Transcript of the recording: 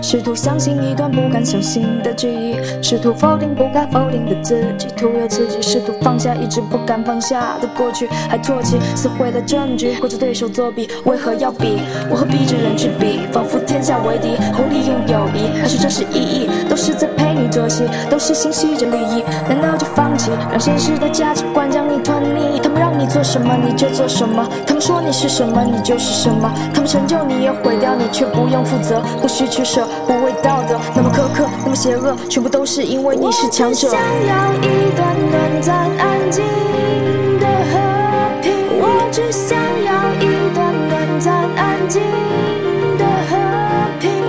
试图相信一段不敢相信的记忆，试图否定不该否定的自己，徒有刺激，试图放下一直不敢放下的过去，还唾弃撕毁了证据，怪罪对手作弊，为何要比？我和逼着人去比，仿佛天下为敌，后利用友谊，还是这是意义？都是在陪你做戏，都是心系着利益，难道就放弃，让现实的价值观将你吞溺？他们让你做什么你就做什么，他们说你是什么你就是什么，他们成就你也毁掉你，却不用负责，不需取舍，不为道德，那么苛刻，那么邪恶，全部都是因为你是强者。我只想要一段短暂安静的和平，我只想要